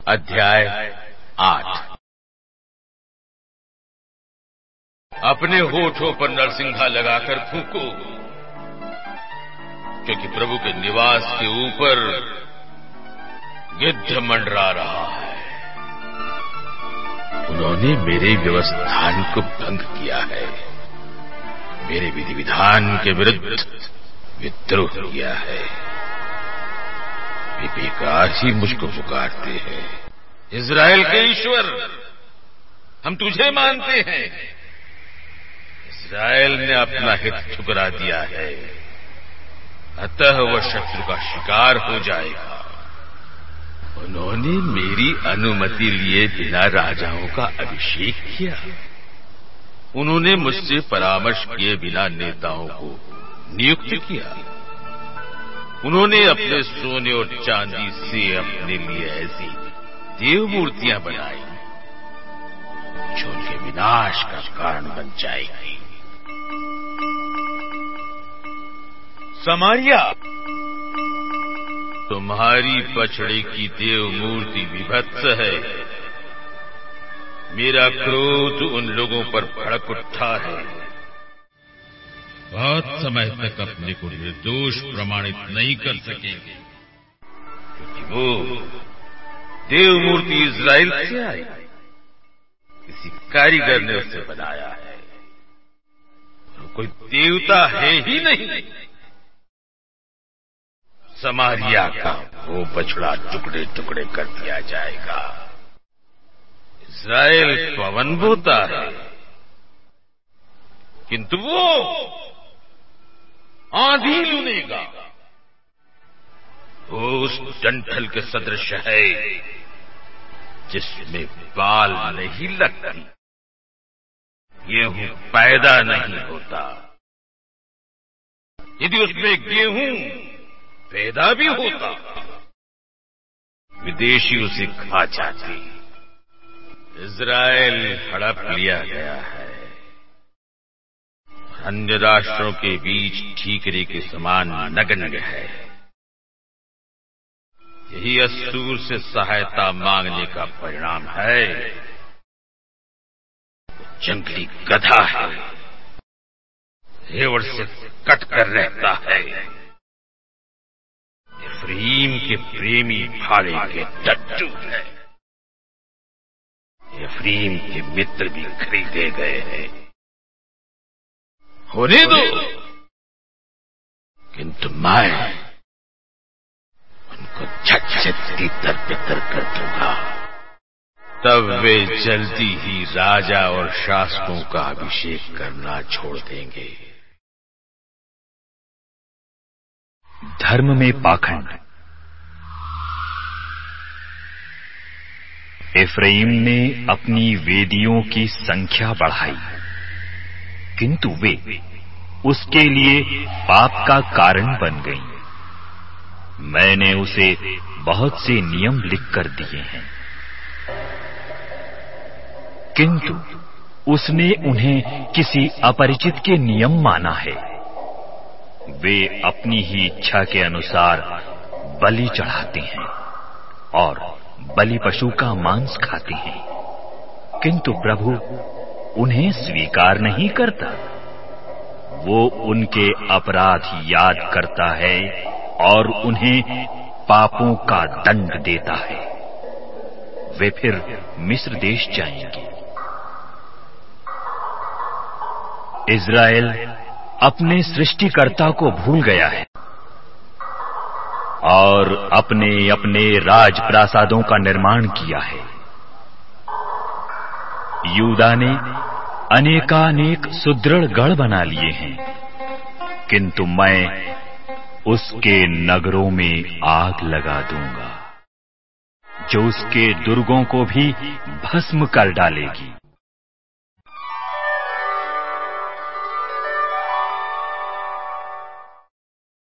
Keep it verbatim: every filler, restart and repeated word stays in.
अध्याय आठ। अपने होठों पर नरसिंघा लगाकर फूंको, क्योंकि प्रभु के निवास के ऊपर गिद्ध मंडरा रहा है। उन्होंने मेरे व्यवस्थान को भंग किया है, मेरे विधि विधान के विरुद्ध विद्रोह किया है। वे बेकार ही मुझको पुकारते हैं। इज़राइल के ईश्वर, हम तुझे मानते हैं। इज़राइल ने अपना हित ठुकरा दिया है, अतः वह शत्रु का शिकार हो जाएगा। उन्होंने मेरी अनुमति लिए बिना राजाओं का अभिषेक किया। उन्होंने मुझसे परामर्श किए बिना नेताओं को नियुक्त किया। उन्होंने अपने सोने और चांदी से अपने लिए ऐसी देव मूर्तियां बनाई जो उनके विनाश का कारण बन जाएगी। समारिया, तुम्हारी पछड़े की देव मूर्ति विभत्स है। मेरा क्रोध उन लोगों पर भड़क उठा है। बहुत समय तक अपने को निर्दोष प्रमाणित नहीं कर सकेंगे, क्योंकि वो देव मूर्ति इज़राइल से आई। किसी कारीगर ने उसे बनाया है, वो कोई देवता है ही नहीं। समारिया का वो बछड़ा टुकड़े टुकड़े कर दिया जाएगा। इज़राइल पवन बोता है, किंतु वो आंधी लुनेगा। वो उस डंठल के सदृश है जिसमें बाल नहीं लगती, गेहूं पैदा नहीं होता। यदि उसमें गेहूं पैदा भी होता, विदेशी उसे खा जाते। इज़राइल हड़प लिया गया है, अन्य राष्ट्रों के बीच ठीकरे के समान नगण्य है। यही अश्शूर से सहायता मांगने का परिणाम है। जंगली गधा है, रेवड़ से कट कर रहता है। एफ्राइम के प्रेमी भाले के डट्टू है। एफ्राइम के मित्र भी खरीदे गए हैं। होने दो, किंतु मैं उनको झट से तितर बितर कर दूंगा। तब वे जल्दी ही राजा और शासकों का अभिषेक करना छोड़ देंगे। धर्म में पाखंड। एफ्राइम ने अपनी वेदियों की संख्या बढ़ाई, किंतु वे उसके लिए पाप का कारण बन गईं। मैंने उसे बहुत से नियम लिखकर दिए हैं, किंतु उसने उन्हें किसी अपरिचित के नियम माना है। वे अपनी ही इच्छा के अनुसार बलि चढ़ाते हैं और बलि पशु का मांस खाते हैं, किंतु प्रभु उन्हें स्वीकार नहीं करता। वो उनके अपराध याद करता है और उन्हें पापों का दंड देता है। वे फिर मिस्र देश जाएंगे। इज़राइल अपने सृष्टिकर्ता को भूल गया है और अपने अपने राज प्रासादों का निर्माण किया है। यूदा ने अनेकानेक सुदृढ़ गढ़ बना लिए हैं, किंतु मैं उसके नगरों में आग लगा दूंगा, जो उसके दुर्गों को भी भस्म कर डालेगी।